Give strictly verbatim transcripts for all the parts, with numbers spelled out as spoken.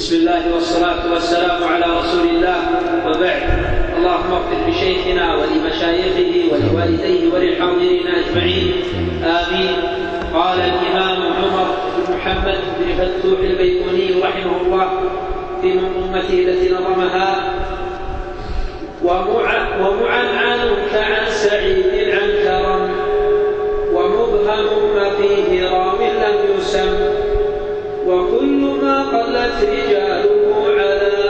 بسم الله والصلاة والسلام على رسول الله، وبعد. اللهم اغفر لشيخنا ولمشايخه ولوالديه وللحاضرين أجمعين، آمين. قال الإمام عمر بن محمد بن فتوح البيقوني رحمه الله في منظومته التي نظمها: ومعنعن كعن سعيد عن كرم، ومبهم ما فيه رام لم يسم، وكل ما قلت رجاله على،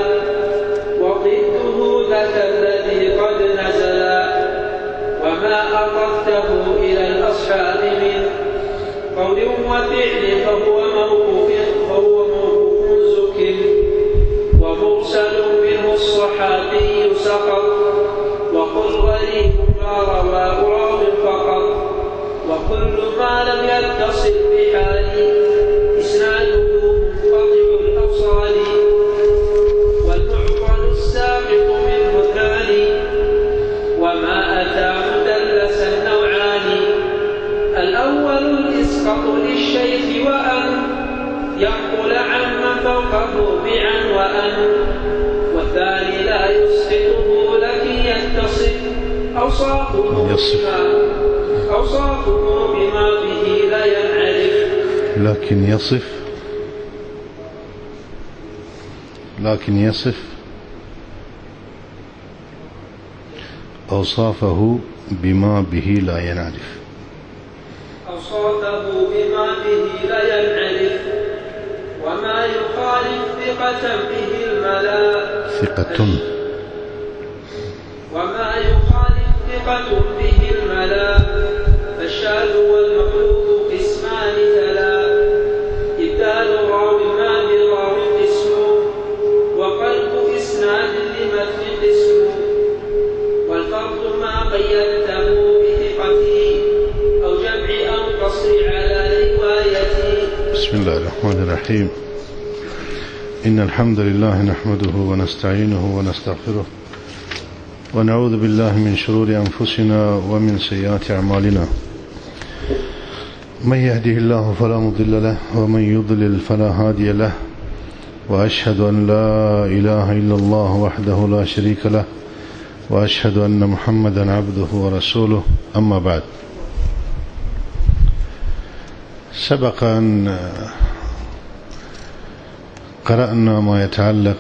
وضده ذاك الذي قد نزل، وما أضفته إلى الأصحاب من قول وفعل فهو موقوف فهو موقوف زك، ومرسل منه الصحابي سقط، وقل غريب ما رواه راو فقط، وكل ما لم يتصل بحال إسناده منقطع الأوصال، والمعضل الساقط منه الثاني، وما أتى مدلسا نوعان: الأول الإسقاط للشيخ وأن ينقل عمن فوقه بعن وأن، والثاني لا يسقطه لكن يتصف أوصافه بما أوصافه بما به لا ينعرف، لكن يصف لكن يصف أوصافه بما به لا ينعرف أوصافه بما به لا ينعرف، وما يخالف ثقة به الملا ثقة وما يخالف ثقة به الملا فالشاذ والمخلوق قسمان تلا: إبدال راو ما براو قسم، وقلب إسناد لمتن قسم، والفرد ما قيدته بثقته أو جمع أو قصر على روايته. بسم الله الرحمن الرحيم. إن الحمد لله نحمده ونستعينه ونستغفره، ونعوذ بالله من شرور أنفسنا ومن سيئات أعمالنا. من يهده الله فلا مضل له، ومن يضلل فلا هادي له، وأشهد أن لا إله إلا الله وحده لا شريك له، وأشهد أن محمدا عبده ورسوله. أما بعد، سبق أن قرأنا ما يتعلق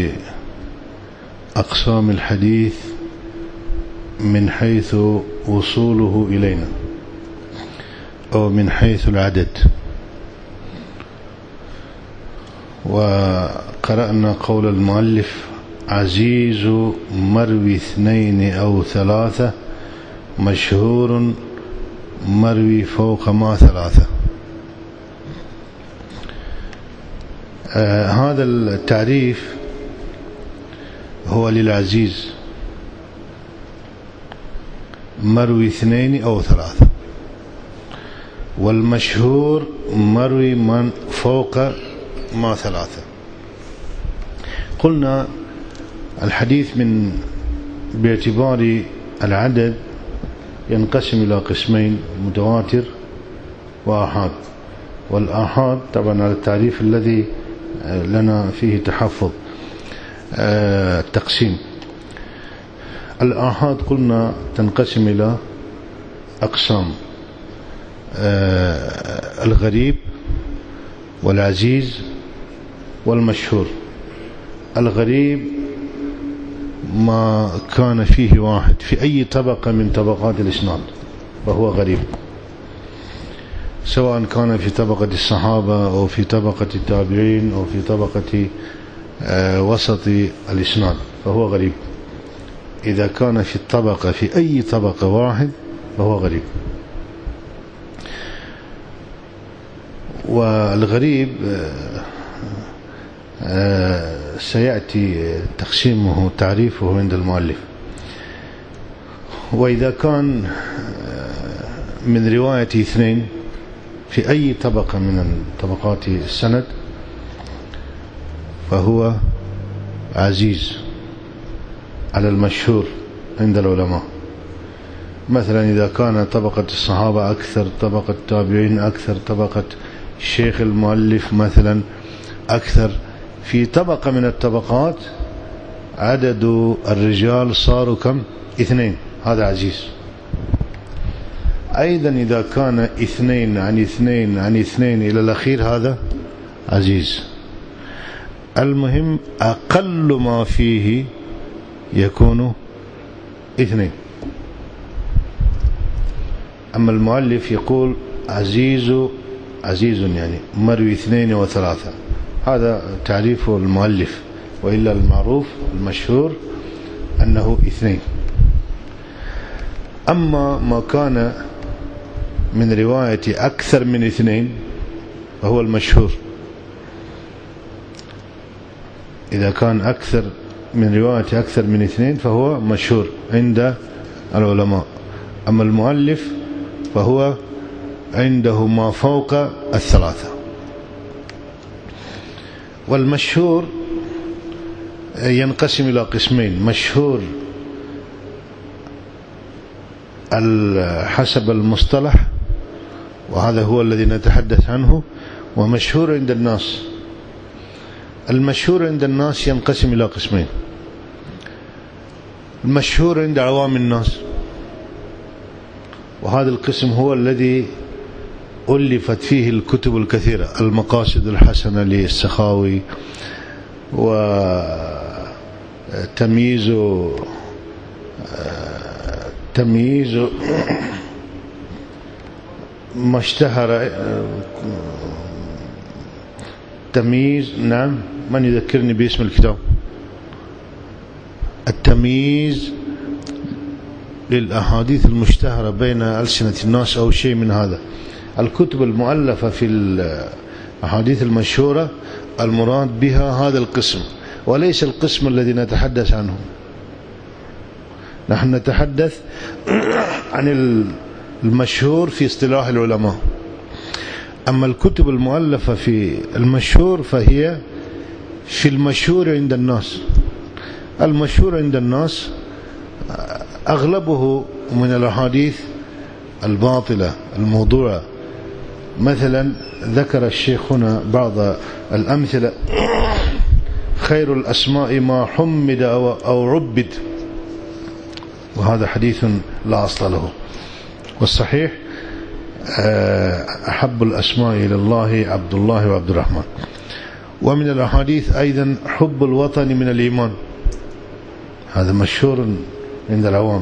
بأقسام الحديث من حيث وصوله إلينا، أو من حيث العدد، وقرأنا قول المؤلف: عزيز مروي اثنين أو ثلاثة، مشهور مروي فوق ما ثلاثة. آه هذا التعريف هو للعزيز، مروي اثنين أو ثلاثة، والمشهور مروي من فوق ما ثلاثة. قلنا الحديث من باعتبار العدد ينقسم إلى قسمين: متواتر وآحاد. والآحاد طبعا على التعريف الذي لنا فيه تحفظ التقسيم. الآحاد قلنا تنقسم إلى أقسام: الغريب والعزيز والمشهور. الغريب ما كان فيه واحد في أي طبقة من طبقات الإسناد فهو غريب، سواء كان في طبقة الصحابة أو في طبقة التابعين أو في طبقة وسط الإسناد فهو غريب. إذا كان في الطبقة في أي طبقة واحد فهو غريب. والغريب سيأتي تقسيمه تعريفه عند المؤلف. وإذا كان من رواية اثنين في أي طبقة من طبقات السند فهو عزيز على المشهور عند العلماء. مثلا إذا كان طبقة الصحابة أكثر، طبقة التابعين أكثر، طبقة الشيخ المؤلف مثلا أكثر، في طبقة من الطبقات عدد الرجال صاروا كم؟ اثنين، هذا عزيز. أيضا إذا كان اثنين عن اثنين عن اثنين إلى الأخير هذا عزيز. المهم أقل ما فيه يكون اثنين. أما المؤلف يقول عزيز عزيز يعني مروي اثنين وثلاثة، هذا تعريف المؤلف، وإلا المعروف المشهور أنه اثنين. أما ما كان من رواية أكثر من اثنين فهو المشهور. إذا كان أكثر من رواية أكثر من اثنين فهو مشهور عند العلماء. أما المؤلف فهو عنده ما فوق الثلاثة. والمشهور ينقسم إلى قسمين: مشهور حسب المصطلح وهذا هو الذي نتحدث عنه، ومشهور عند الناس. المشهور عند الناس ينقسم إلى قسمين: المشهور عند عوام الناس، وهذا القسم هو الذي ألفت فيه الكتب الكثيرة، المقاصد الحسنة للسخاوي، وتمييز تمييز ما اشتهر، تمييز، نعم، من يذكرني باسم الكتاب؟ التمييز للأحاديث المشتهرة بين ألسنة الناس أو شيء من هذا. الكتب المؤلفة في الأحاديث المشهورة المراد بها هذا القسم، وليس القسم الذي نتحدث عنه. نحن نتحدث عن المشهور في اصطلاح العلماء. أما الكتب المؤلفة في المشهور فهي في المشهور عند الناس. المشهور عند الناس أغلبه من الأحاديث الباطلة الموضوعة. مثلا ذكر الشيخ هنا بعض الأمثلة: خير الأسماء ما حمد أو عبد، وهذا حديث لا أصل له. والصحيح أحب الأسماء إلى الله عبد الله وعبد الرحمن. ومن الأحاديث أيضا حب الوطن من الإيمان، هذا مشهور عند العوام،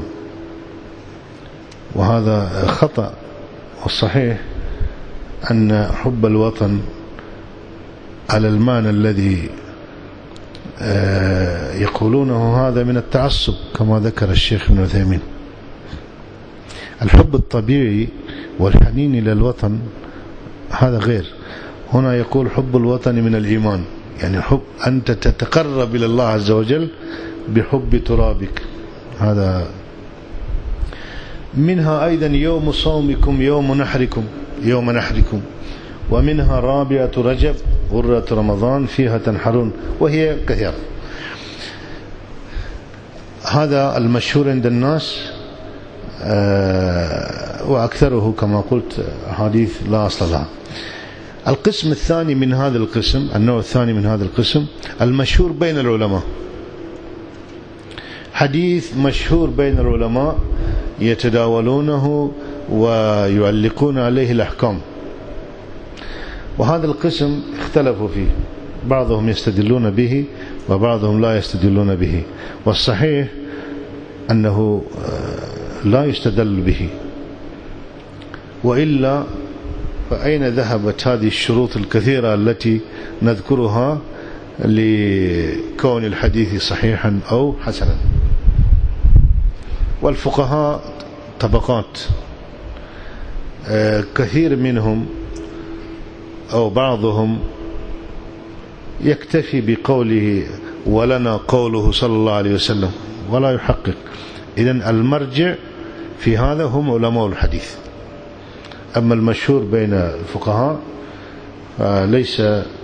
وهذا خطأ. والصحيح أن حب الوطن على المعنى الذي يقولونه هذا من التعصب كما ذكر الشيخ ابن عثيمين. الحب الطبيعي والحنين إلى الوطن هذا غير. هنا يقول حب الوطن من الإيمان، يعني حب أنت تتقرب إلى الله عز وجل بحب ترابك. هذا منها أيضا يوم صومكم يوم نحركم يوم نحركم، ومنها رابعة رجب غرة رمضان فيها تنحرون، وهي كثيرة. هذا المشهور عند الناس، وأكثره كما قلت حديث لا أصل لها. القسم الثاني من هذا القسم، النوع الثاني من هذا القسم، المشهور بين العلماء. حديث مشهور بين العلماء يتداولونه ويعلقون عليه الأحكام، وهذا القسم اختلفوا فيه، بعضهم يستدلون به وبعضهم لا يستدلون به. والصحيح أنه لا يستدل به، وإلا فأين ذهبت هذه الشروط الكثيرة التي نذكرها لكون الحديث صحيحا أو حسنا؟ والفقهاء طبقات، كثير منهم أو بعضهم يكتفي بقوله ولنا قوله صلى الله عليه وسلم ولا يحقق. إذن المرجع في هذا هم علماء الحديث. أما المشهور بين الفقهاء ليس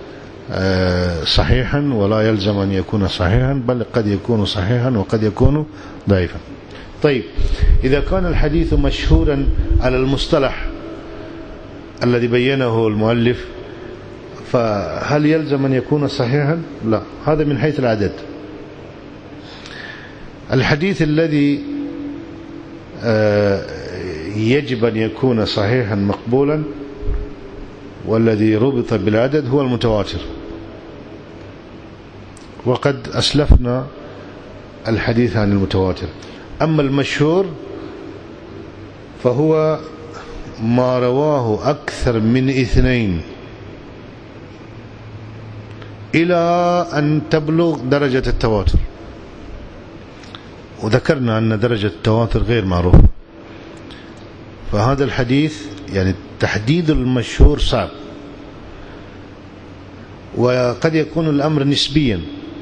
صحيحا ولا يلزم أن يكون صحيحا، بل قد يكون صحيحا وقد يكون ضعيفا. طيب، إذا كان الحديث مشهورا على المصطلح الذي بينه المؤلف فهل يلزم أن يكون صحيحا؟ لا، هذا من حيث العدد. الحديث الذي يجب أن يكون صحيحا مقبولا والذي ربط بالعدد هو المتواتر، وقد أسلفنا الحديث عن المتواتر. أما المشهور فهو ما رواه أكثر من اثنين إلى أن تبلغ درجة التواتر، وذكرنا أن درجة التواتر غير معروف. فهذا الحديث يعني تحديد المشهور صعب، وقد يكون الأمر نسبيا،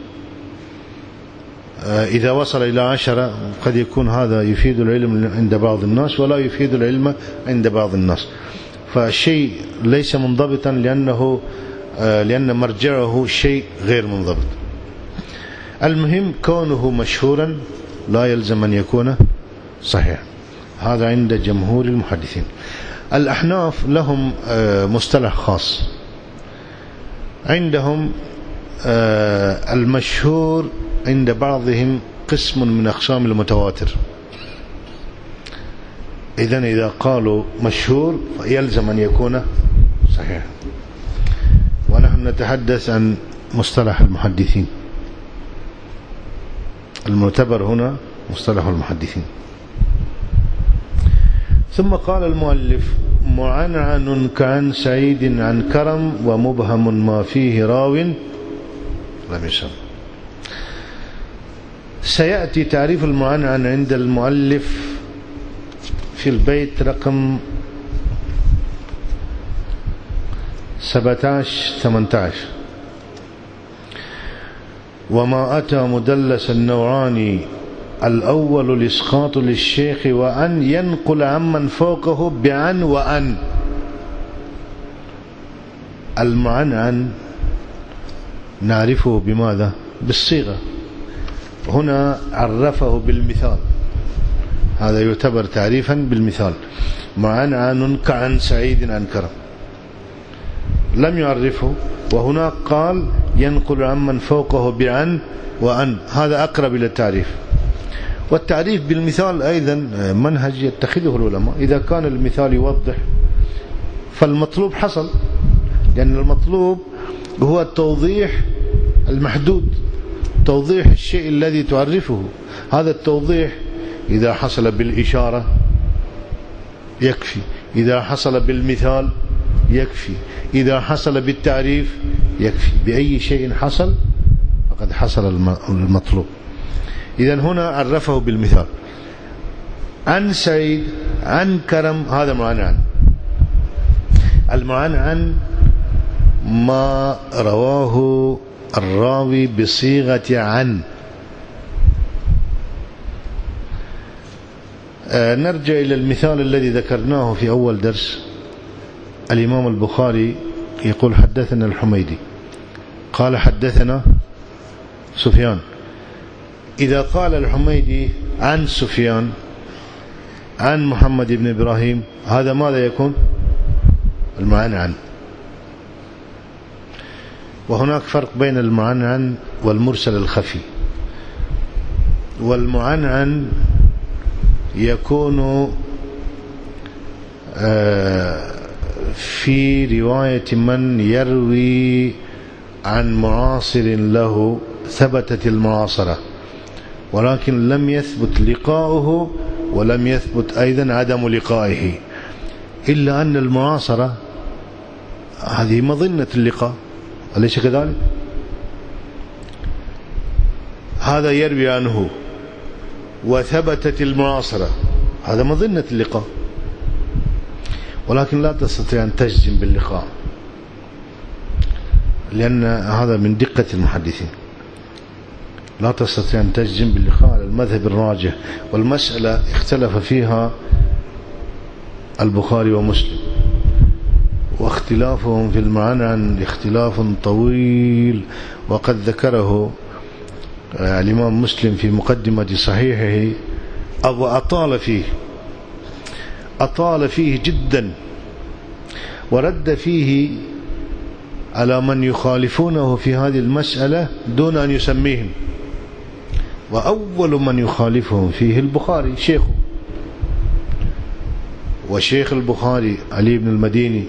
إذا وصل إلى عشرة قد يكون هذا يفيد العلم عند بعض الناس ولا يفيد العلم عند بعض الناس، فالشيء ليس منضبطا لأنه لأن مرجعه شيء غير منضبط. المهم كونه مشهورا لا يلزم أن يكون صحيح، هذا عند جمهور المحدثين. الأحناف لهم مصطلح خاص، عندهم المشهور عند بعضهم قسم من أقسام المتواتر. إذن إذا قالوا مشهور يلزم أن يكون صحيح، ونحن نتحدث عن مصطلح المحدثين، المعتبر هنا مصطلح المحدثين. ثم قال المؤلف: معنعن كعن سعيد عن كرم، ومبهم ما فيه راو لم يسم. سيأتي تعريف المعنعن عند المؤلف في البيت رقم سبعة عشر ثمانية عشر. وما أتى مدلس النوعان، الأول الإسقاط للشيخ وأن ينقل عمن فوقه بعن وأن. المعنعن نعرفه بماذا؟ بالصيغة. هنا عرفه بالمثال، هذا يعتبر تعريفا بالمثال. معنعن كعن سعيد عن كرم، لم يعرفه، وهناك قال ينقل عمن فوقه بعن وأن، هذا أقرب إلى التعريف. والتعريف بالمثال أيضا منهج يتخذه العلماء، إذا كان المثال يوضح فالمطلوب حصل، لأن المطلوب هو توضيح المحدود، توضيح الشيء الذي تعرفه. هذا التوضيح إذا حصل بالإشارة يكفي، إذا حصل بالمثال يكفي، إذا حصل بالتعريف يكفي، بأي شيء حصل فقد حصل المطلوب. إذن هنا عرفه بالمثال. عن سعيد عن كرم، هذا معنعن. المعنعن ما رواه الراوي بصيغة عن. آه نرجع إلى المثال الذي ذكرناه في أول درس. الإمام البخاري يقول حدثنا الحميدي قال حدثنا سفيان. إذا قال الحميدي عن سفيان عن محمد بن إبراهيم، هذا ماذا يكون؟ المعنعن. وهناك فرق بين المعنعن والمرسل الخفي. والمعنعن يكون في رواية من يروي عن معاصر له ثبتت المعاصرة، ولكن لم يثبت لقاؤه ولم يثبت أيضا عدم لقائه، إلا أن المعاصرة هذه مظنة اللقاء، أليس كذلك؟ هذا يروي عنه وثبتت المعاصرة، هذا مظنة اللقاء، ولكن لا تستطيع أن تجزم باللقاء، لأن هذا من دقة المحدثين، لا تستطيع أن تجزم باللقاء على المذهب الراجح. والمسألة اختلف فيها البخاري ومسلم، واختلافهم في المعنعن اختلاف طويل، وقد ذكره الإمام مسلم في مقدمة صحيحه، أو أطال فيه أطال فيه جدا، ورد فيه على من يخالفونه في هذه المسألة دون أن يسميهم، وأول من يخالفهم فيه البخاري شيخه، وشيخ البخاري علي بن المديني.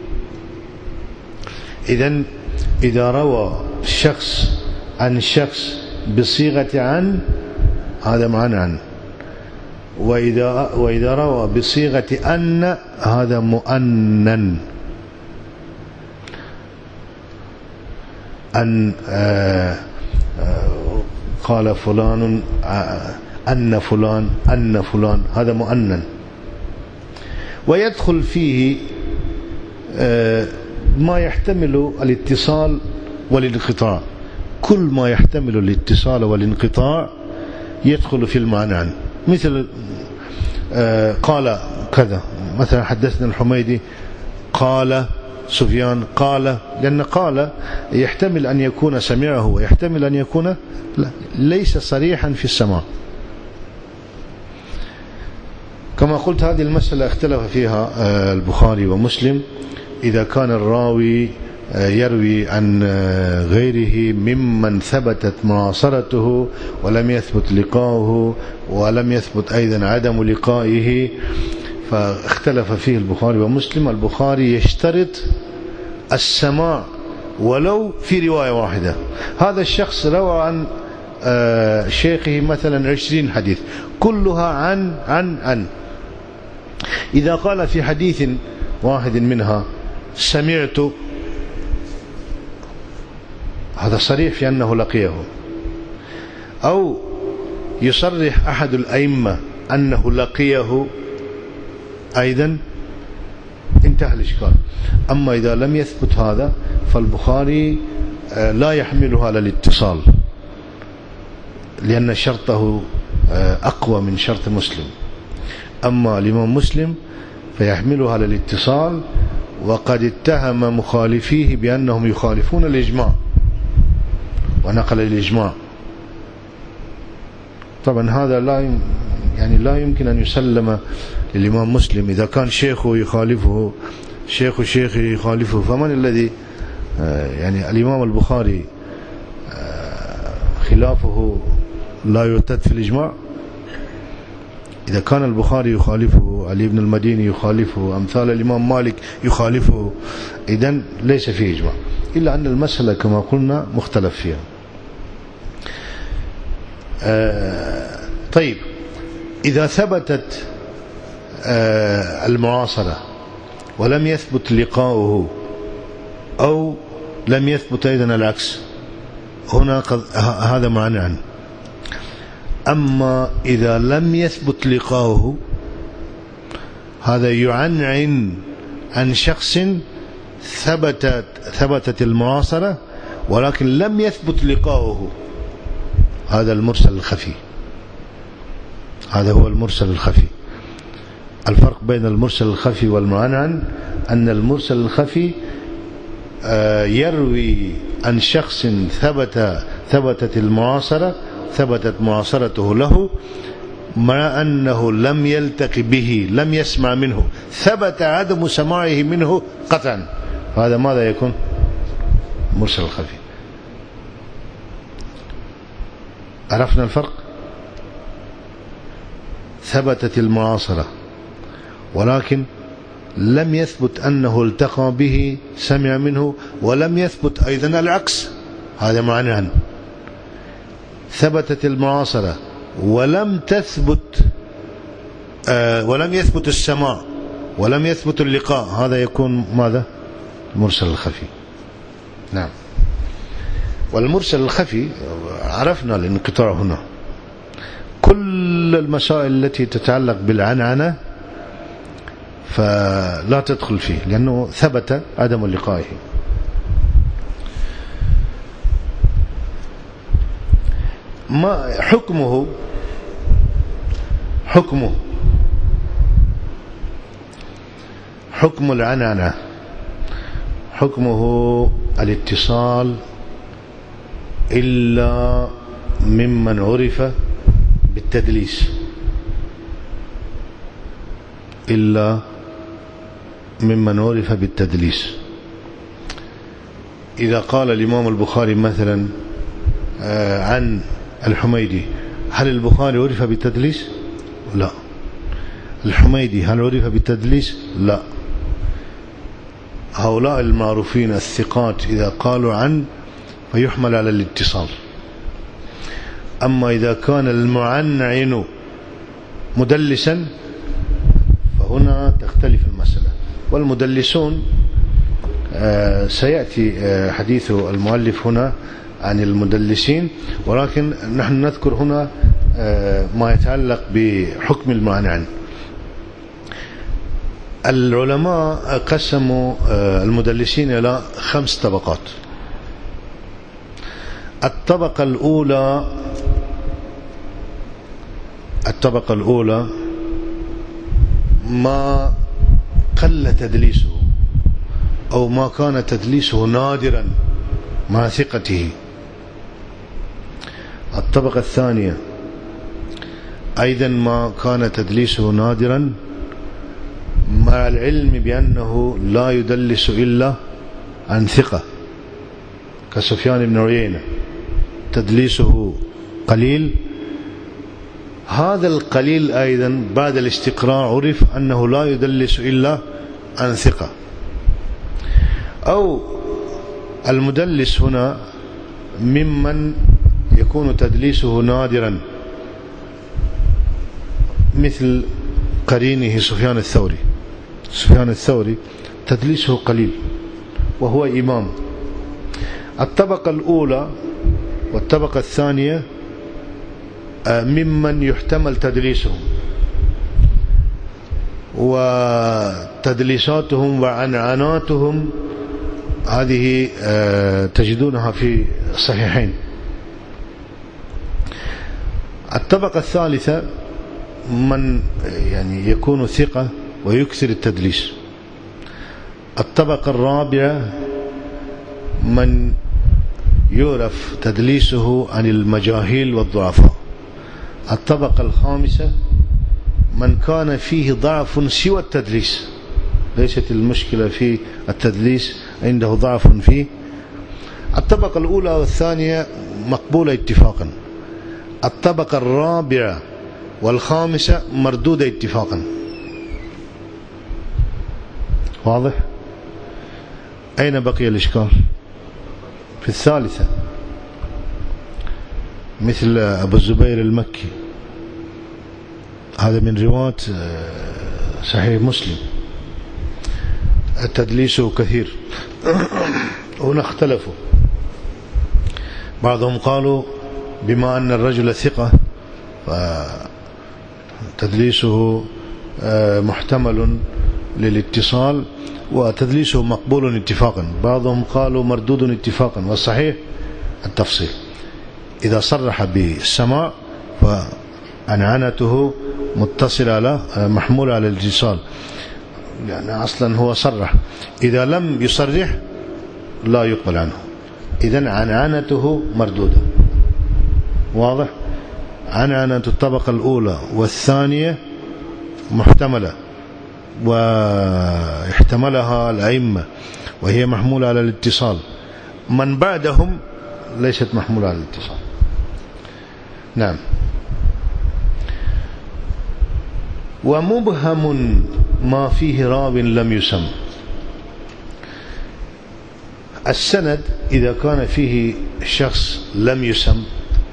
إذن إذا روى شخص عن شخص بصيغة عن، هذا معنى عن، وإذا, وإذا روى بصيغة أن، هذا مؤنن. أن آآ آآ قال فلان أن فلان أن فلان، هذا مؤنن. ويدخل فيه ما يحتمل الاتصال والانقطاع، كل ما يحتمل الاتصال والانقطاع يدخل في المعنى عن. مثل قال كذا، مثلا حدثنا الحميدي قال سفيان قال، لأن قال يحتمل أن يكون سمعه ويحتمل أن يكون لا، ليس صريحا في السماع. كما قلت هذه المسألة اختلف فيها البخاري ومسلم، إذا كان الراوي يروي عن غيره ممن ثبتت معاصرته ولم يثبت لقاؤه ولم يثبت أيضا عدم لقائه، فاختلف فيه البخاري ومسلم. البخاري يشترط السماع ولو في رواية واحدة. هذا الشخص روى عن شيخه مثلا عشرين حديث كلها عن عن عن، إذا قال في حديث واحد منها سمعت، هذا صريح في أنه لقيه. أو يصرح أحد الأئمة أنه لقيه، أيضا انتهى الإشكال. أما إذا لم يثبت هذا فالبخاري لا يحملها على الاتصال، لأن شرطه أقوى من شرط مسلم. أما الإمام مسلم فيحملها على الاتصال، وقد اتهم مخالفيه بأنهم يخالفون الإجماع ونقل الإجماع. طبعا هذا لا يعني لا يمكن أن يسلم للإمام مسلم. إذا كان شيخه يخالفه، شيخ شيخه يخالفه، فمن الذي يعني الإمام البخاري خلافه لا يعتد في الإجماع؟ إذا كان البخاري يخالفه، علي بن المديني يخالفه، أمثال الإمام مالك يخالفه، إذن ليس فيه إجماع، إلا أن المسألة كما قلنا مختلف فيها. آه طيب، إذا ثبتت آه المعاصرة ولم يثبت لقاؤه، أو لم يثبت أيضا العكس، هنا قد هذا معنى عنه. أما إذا لم يثبت لقاؤه، هذا يعنعن عن شخص ثبتت ثبتت المعاصرة ولكن لم يثبت لقاؤه، هذا المرسل الخفي. هذا هو المرسل الخفي. الفرق بين المرسل الخفي والمعنعن أن المرسل الخفي يروي عن شخص ثبت ثبتت المعاصرة ثبتت معاصرته له، مع أنه لم يلتقي به، لم يسمع منه، ثبت عدم سماعه منه قطعا. هذا ماذا يكون؟ مرسل الخفي. عرفنا الفرق؟ ثبتت المعاصرة ولكن لم يثبت أنه التقى به، سمع منه، ولم يثبت أيضا العكس، هذا معنى عنه. ثبتت المعاصرة ولم تثبت آه ولم يثبت السماع ولم يثبت اللقاء، هذا يكون ماذا؟ مرسل الخفي. نعم. والمرسل الخفي عرفنا الانقطاع هنا. كل المسائل التي تتعلق بالعنعنة فلا تدخل فيه، لأنه ثبت عدم لقائه. ما حكمه؟ حكمه حكم العنعنة حكمه الاتصال إلا ممن عرف بالتدليس، إلا ممن عرف بالتدليس. إذا قال الإمام البخاري مثلا عن الحميدي، هل البخاري عرف بالتدليس؟ لا. الحميدي هل عرف بالتدليس؟ لا. هؤلاء المعروفين الثقات إذا قالوا عن فيحمل على الاتصال. أما إذا كان المعنعن مدلسا فهنا تختلف المسألة. والمدلسون سيأتي حديث المؤلف هنا عن المدلسين، ولكن نحن نذكر هنا ما يتعلق بحكم المعنعن. العلماء قسموا المدلسين إلى خمس طبقات. الطبقة الأولى الطبقة الأولى ما قل تدليسه أو ما كان تدليسه نادرا مع ثقته. الطبقة الثانية أيضا ما كان تدليسه نادرا مع العلم بأنه لا يدلس إلا عن ثقة، كسفيان بن عيينة تدليسه قليل. هذا القليل أيضا بعد الاستقراء عرف أنه لا يدلس إلا عن ثقة. أو المدلس هنا ممن يكون تدليسه نادرا مثل قرينه سفيان الثوري. سفيان الثوري تدليسه قليل وهو إمام. الطبقة الأولى والطبقة الثانية ممن يحتمل تدليسهم، وتدليساتهم وعنعناتهم هذه تجدونها في الصحيحين. الطبقة الثالثة من يعني يكون ثقة ويكثر التدليس. الطبقة الرابعة من يعرف تدليسه عن المجاهيل والضعفاء. الطبقة الخامسة من كان فيه ضعف سوى التدليس، ليست المشكلة في التدليس، عنده ضعف فيه. الطبقة الأولى والثانية مقبولة اتفاقا. الطبقة الرابعة والخامسة مردودة اتفاقا. واضح؟ أين بقي الإشكال؟ في الثالثة مثل أبو الزبير المكي، هذا من رواة صحيح مسلم، تدليسه كثير. هنا اختلفوا، بعضهم قالوا بما أن الرجل ثقة فتدليسه محتمل للاتصال وتدليسه مقبول اتفاقا. بعضهم قالوا مردود اتفاقا، والصحيح التفصيل. إذا صرح بالسماع فعنعنته متصل على محمول على الاتصال، يعني أصلا هو صرح. إذا لم يصرح لا يقبل عنه، إذن عنعنته مردودة. واضح؟ عنعنة الطبقة الأولى والثانية محتملة واحتملها الأئمة وهي محمولة على الاتصال. من بعدهم ليست محمولة على الاتصال. نعم. ومبهم ما فيه راو لم يسم. السند إذا كان فيه شخص لم يسم،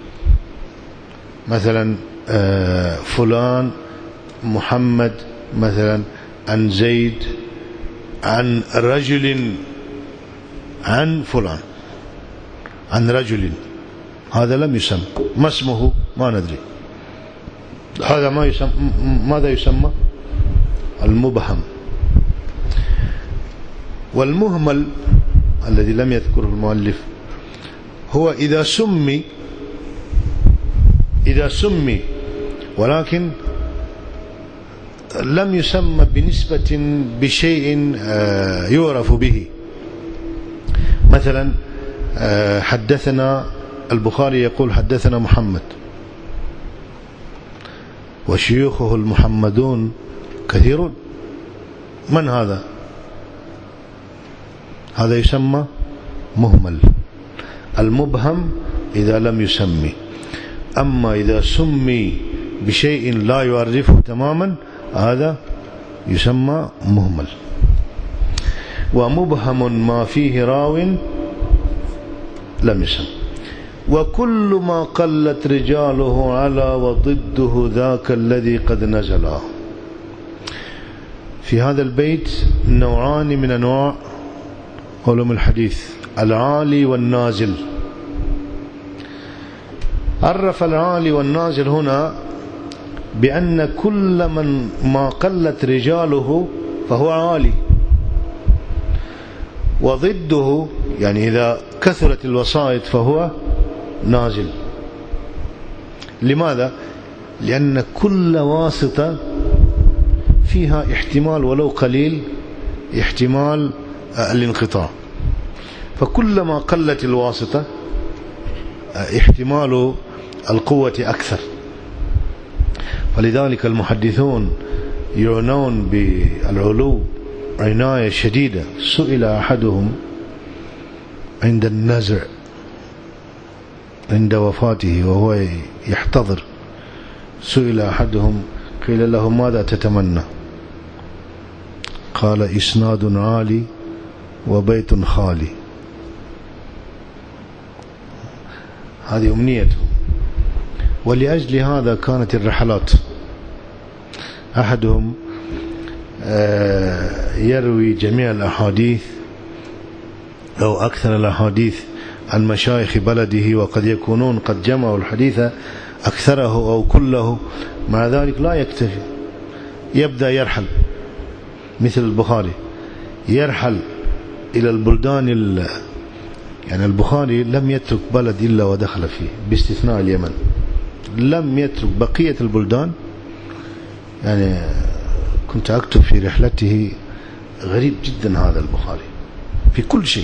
مثلا فلان محمد مثلا عن زيد عن رجل عن فلان عن رجل، هذا لم يسم. ما اسمه؟ ما ندري. هذا ما يسمى. ماذا يسمى؟ المبهم. والمهمل الذي لم يذكره المؤلف هو إذا سمي إذا سمي ولكن لم يسمى بنسبة بشيء يعرف به. مثلا حدثنا البخاري يقول حدثنا محمد، وشيوخه المحمدون كثيرون. من هذا؟ هذا يسمى مهمل. المبهم إذا لم يسمي، أما إذا سمي بشيء لا يعرفه تماما هذا يسمى مهمل. ومبهم ما فيه راو لم يسم. وكل ما قلت رجاله على وضده ذاك الذي قد نزل. في هذا البيت نوعان من أنواع علوم الحديث، العالي والنازل. عرف العالي والنازل هنا بأن كل من ما قلت رجاله فهو عالي، وضده يعني إذا كثرت الوسائط فهو نازل. لماذا؟ لأن كل واسطة فيها احتمال ولو قليل احتمال الانقطاع، فكلما قلت الواسطة احتمال القوة أكثر. فلذلك المحدثون يعنون بالعلو عناية شديدة. سئل أحدهم عند النزع عند وفاته وهو يحتضر، سئل أحدهم قيل له ماذا تتمنى؟ قال إسناد عالي وبيت خالي. هذه أمنيته. ولأجل هذا كانت الرحلات. أحدهم يروي جميع الأحاديث أو أكثر الأحاديث عن مشايخ بلده، وقد يكونون قد جمعوا الحديث أكثره أو كله، مع ذلك لا يكتفي، يبدأ يرحل مثل البخاري، يرحل إلى البلدان ال... يعني البخاري لم يترك بلد إلا ودخل فيه باستثناء اليمن، لم يترك بقية البلدان. يعني كنت أكتب في رحلته غريب جدا هذا البخاري في كل شيء.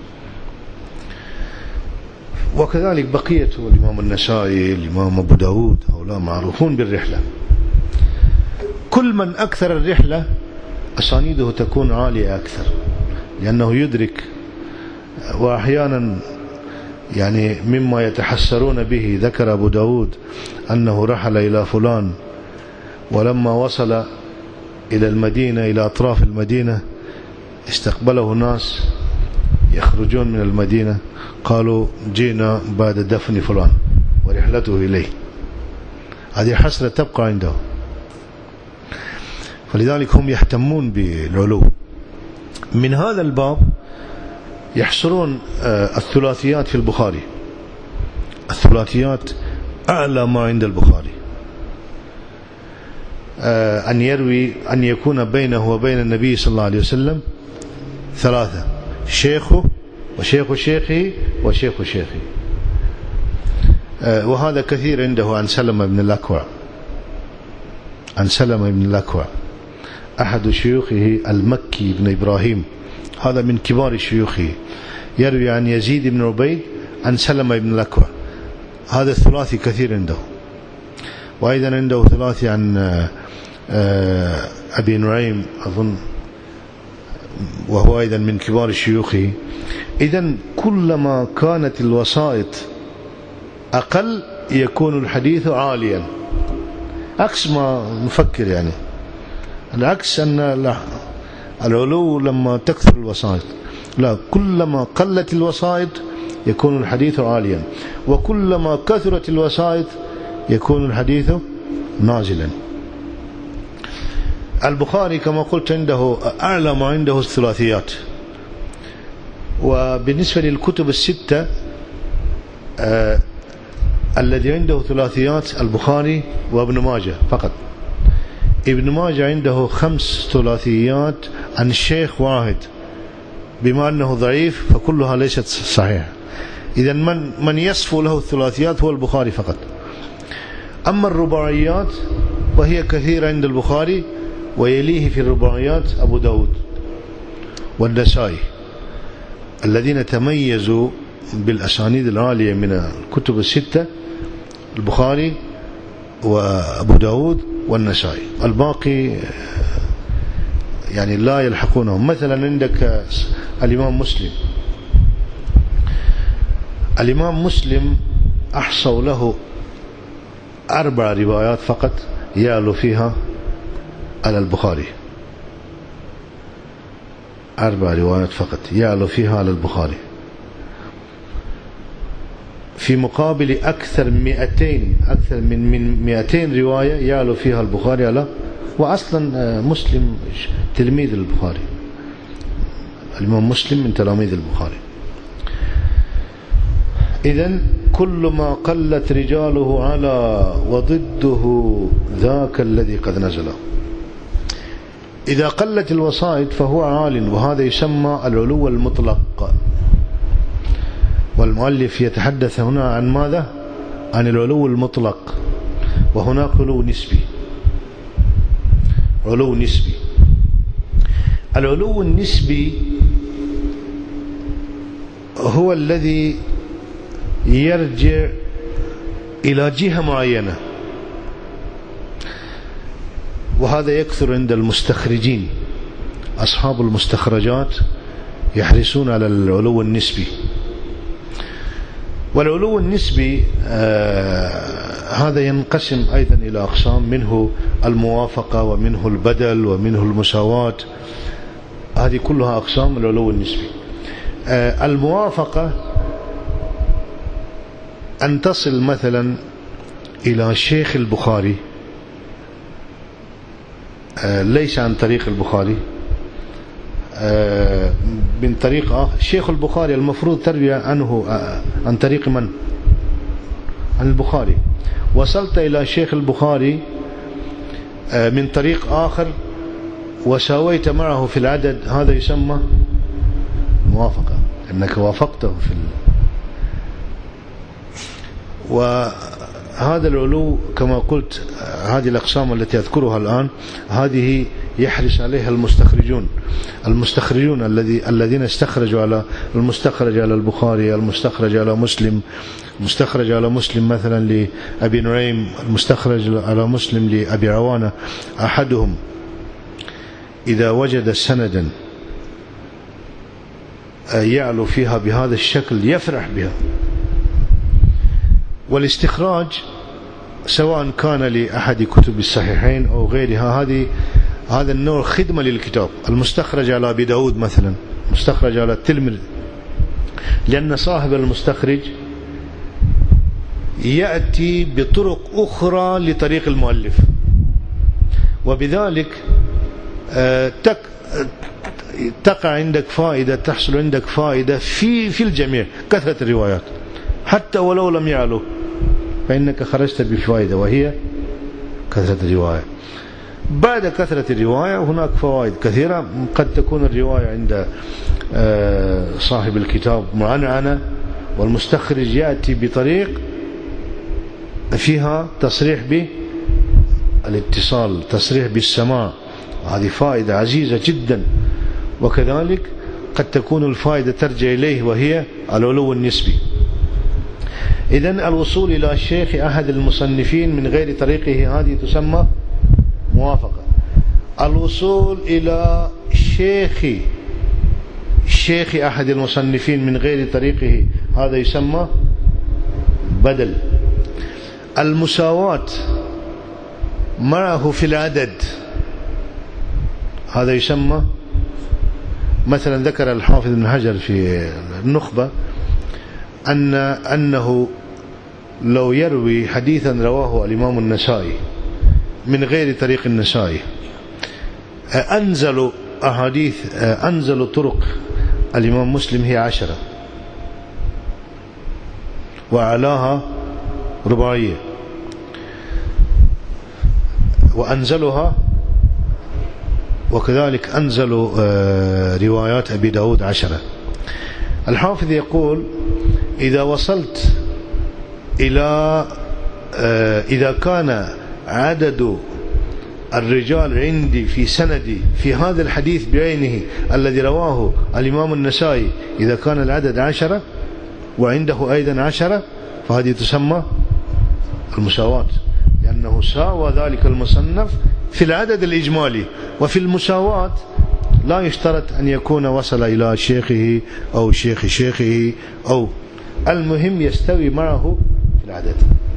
وكذلك بقيته الإمام النسائي، الإمام أبو داود، هؤلاء معروفون بالرحلة. كل من أكثر الرحلة أسانيده تكون عالية أكثر، لأنه يدرك. وأحيانا يعني مما يتحسرون به ذكر أبو داود أنه رحل إلى فلان، ولما وصل إلى المدينة إلى أطراف المدينة استقبله ناس يخرجون من المدينة قالوا جينا بعد دفن فلان ورحلته إليه. هذه حسرة تبقى عنده. فلذلك هم يهتمون بالعلو. من هذا الباب يحصرون الثلاثيات في البخاري. الثلاثيات أعلى ما عند البخاري، أن يروي أن يكون بينه وبين النبي صلى الله عليه وسلم ثلاثة: شيخه وشيخ شيخه وشيخ شيخه. وهذا كثير عنده عن سلمة بن الأكوع. عن سلمة بن الأكوع أحد شيوخه المكي بن إبراهيم، هذا من كبار شيوخه. يروي عن يزيد بن عبيد عن سلمة بن الأكوع. هذا الثلاثي كثير عنده. وأيضا عنده ثلاثي عن أبي نعيم أظن، وهو أيضا من كبار شيوخه. إذن كلما كانت الوسائط أقل يكون الحديث عاليا، عكس ما نفكر. يعني العكس أن العلو لما تكثر الوسائط، لا، كلما قلت الوسائط يكون الحديث عاليا، وكلما كثرت الوسائط يكون الحديث نازلا. البخاري كما قلت عنده أعلى ما عنده الثلاثيات. وبالنسبة للكتب الستة آه الذي عنده ثلاثيات البخاري وابن ماجه فقط. ابن ماجه عنده خمس ثلاثيات عن الشيخ واحد، بما أنه ضعيف فكلها ليست صحيحة. إذن من, من يصفو له الثلاثيات هو البخاري فقط. أما الرباعيات وهي كثيرة عند البخاري، ويليه في الرباعيات أبو داود والنسائي الذين تميزوا بالأسانيد العالية من الكتب الستة: البخاري وأبو داود والنسائي. الباقي يعني لا يلحقونهم. مثلا عندك الإمام مسلم الإمام مسلم أحصوا له أربع روايات فقط يعلو فيها على البخاري، أربع روايات فقط يعلو فيها على البخاري، في مقابل أكثر مئتين أكثر من من مئتين رواية يعلو فيها البخاري على، وأصلا مسلم تلميذ البخاري، الإمام مسلم من تلاميذ البخاري. إذن كل ما قلت رجاله على وضده ذاك الذي قد نزل. إذا قلت الوسائط فهو عال، وهذا يسمى العلو المطلق. والمؤلف يتحدث هنا عن ماذا؟ عن العلو المطلق، وهناك علو نسبي. علو نسبي. العلو النسبي هو الذي يرجع إلى جهة معينة، وهذا يكثر عند المستخرجين. أصحاب المستخرجات يحرصون على العلو النسبي. والعلو النسبي آه هذا ينقسم أيضا إلى أقسام، منه الموافقة ومنه البدل ومنه المساواة، هذه كلها أقسام العلو النسبي. آه الموافقة أن تصل مثلا إلى شيخ البخاري آه ليس عن طريق البخاري، آه من طريق آخر. شيخ البخاري المفروض تروي عنه آه عن طريق من؟ عن البخاري. وصلت إلى شيخ البخاري آه من طريق آخر وساويت معه في العدد، هذا يسمى موافقة، أنك وافقته في ال... وهذا العلو كما قلت هذه الأقسام التي أذكرها الآن هذه يحرص عليها المستخرجون. المستخرجون الذي الذين استخرجوا على المستخرج على البخاري، المستخرج على مسلم، المستخرج على مسلم مثلا لأبي نعيم، المستخرج على مسلم لأبي عوانة، أحدهم إذا وجد سندا يعلو فيها بهذا الشكل يفرح بها. والاستخراج سواء كان لأحد كتب الصحيحين أو غيرها، هذه هذا النوع خدمة للكتاب. المستخرج على أبي داود مثلا، مستخرج على الترمذي، لأن صاحب المستخرج يأتي بطرق أخرى لطريق المؤلف، وبذلك تقع عندك فائدة، تحصل عندك فائدة في في الجميع. كثرة الروايات حتى ولو لم يعلو فإنك خرجت بفائدة، وهي كثرة الرواية. بعد كثرة الرواية هناك فوائد كثيرة. قد تكون الرواية عند صاحب الكتاب معنعنة، والمستخرج يأتي بطريق فيها تصريح بالاتصال، تصريح بالسماع، هذه فائدة عزيزة جدا. وكذلك قد تكون الفائدة ترجع إليه وهي العلو النسبي. إذن الوصول إلى الشيخ أحد المصنفين من غير طريقه هذه تسمى موافقة. الوصول إلى شيخ شيخ أحد المصنفين من غير طريقه هذا يسمى بدل. المساواة معه في العدد هذا يسمى، مثلا ذكر الحافظ ابن حجر في النخبة أن أنه لو يروي حديثا رواه الإمام النسائي من غير طريق النسائي، أنزل أحاديث أنزل طرق الإمام مسلم هي عشرة وأعلاها رباعية، وأنزلها وكذلك أنزلوا روايات أبي داود عشرة. الحافظ يقول إذا وصلت إلى إذا كان عدد الرجال عندي في سندي في هذا الحديث بعينه الذي رواه الإمام النسائي، إذا كان العدد عشرة وعنده أيضا عشرة، فهذه تسمى المساواة، لأنه ساوى ذلك المصنف في العدد الإجمالي. وفي المساواة لا يشترط أن يكون وصل إلى شيخه أو شيخ شيخه أو المهم يستوي معه في العدد.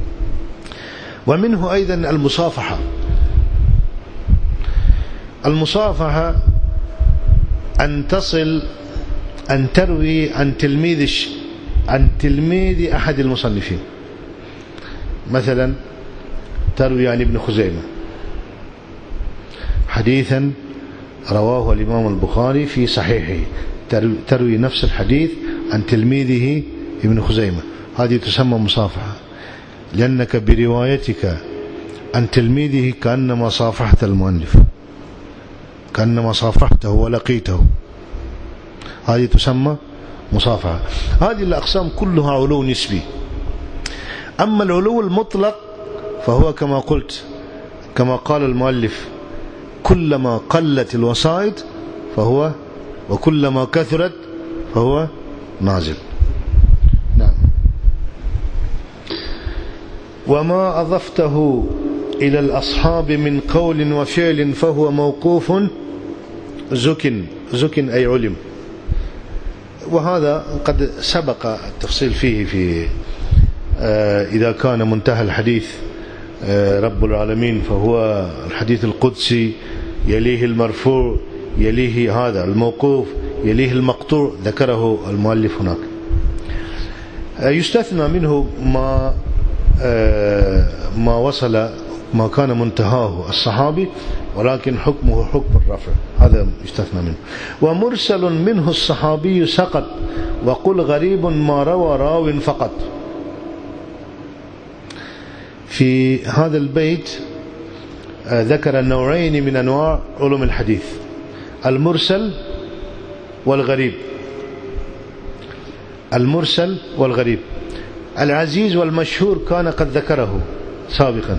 ومنه أيضا المصافحة. المصافحة أن تصل أن تروي عن تلميذ عن تلميذ أحد المصنفين، مثلا تروي عن ابن خزيمة حديثا رواه الإمام البخاري في صحيحه، تروي نفس الحديث عن تلميذه ابن خزيمة، هذه تسمى مصافحة، لأنك بروايتك عن تلميذه كأنما صافحت المؤلف، كأنما صافحته ولقيته، هذه تسمى مصافحة. هذه الأقسام كلها علو نسبي. أما العلو المطلق فهو كما قلت، كما قال المؤلف: كلما قلت الوسائط فهو وكلما كثرت فهو نازل. نعم. وما أضفته إلى الأصحاب من قول وفعل فهو موقوف زكن، زكن أي علم. وهذا قد سبق التفصيل فيه في آه إذا كان منتهى الحديث آه رب العالمين فهو الحديث القدسي، يليه المرفوع، يليه هذا الموقوف، يليه المقطوع، ذكره المؤلف هناك. آه يستثنى منه ما آه ما وصل ما كان منتهاه الصحابي ولكن حكمه حكم الرفع، هذا يستثنى منه. ومرسل منه الصحابي سقط، وقل غريب ما روى راو فقط. في هذا البيت ذكر نوعين من أنواع علوم الحديث: المرسل والغريب. المرسل والغريب. العزيز والمشهور كان قد ذكره سابقا،